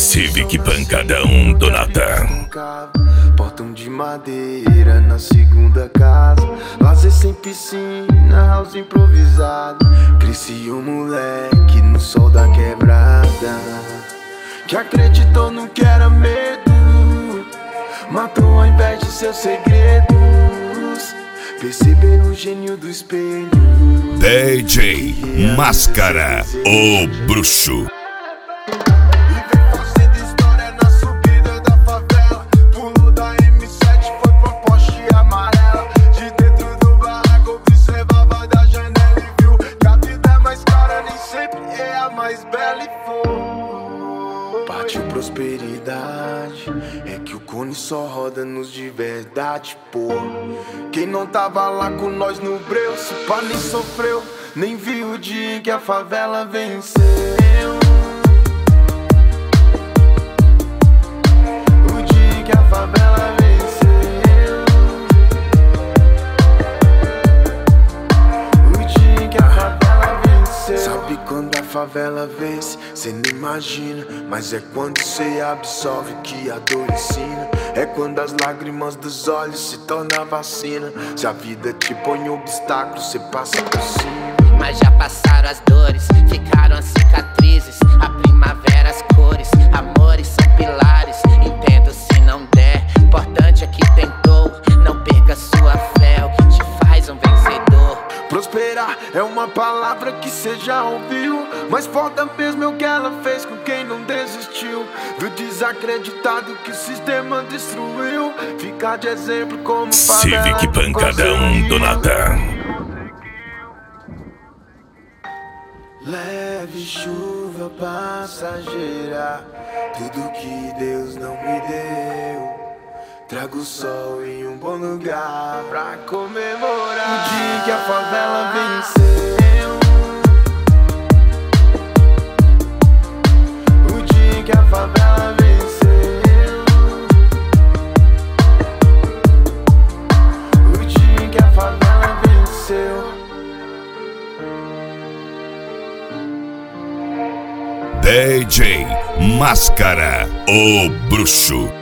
Civic Pancadão do Natan. Portão de madeira na segunda casa. Lazer sem piscina, house improvisado. Cresci um moleque no sol da quebrada, que acreditou no que era medo, matou ao invés de seus segredos. Perceber o gênio do espelho. DJ Máscara, o bruxo. Partiu prosperidade, é que o cone só roda nos de verdade, pô. Quem não tava lá com nós no breu, se pá nem sofreu, nem viu o dia em que a favela venceu. O dia em que a favela venceu. O dia em que a favela venceu. Sabe quando a favela vence? Cê nem imagina, mas é quando cê absorve que a dor ensina. É quando as lágrimas dos olhos se tornam vacina. Se a vida te põe obstáculos, cê passa por cima. Mas já passaram as dores, ficaram as cicatrizes. A primavera, as cores, amores são pilares. Entendo se não der, importante é que tentou. Não perca sua fé, é o que te faz um vencedor. Prosperar é uma palavra que cê já ouviu, mas foda mesmo é o que ela fez com quem não desistiu. Do desacreditado que o sistema destruiu. Ficar de exemplo como favela. Civic Pancadão do Natan. Leve chuva passageira, tudo que Deus não me deu. Trago sol em um bom lugar pra comemorar o dia que a favela venceu. O dia que a favela venceu. O dia que a favela venceu. DJ Máscara, o bruxo.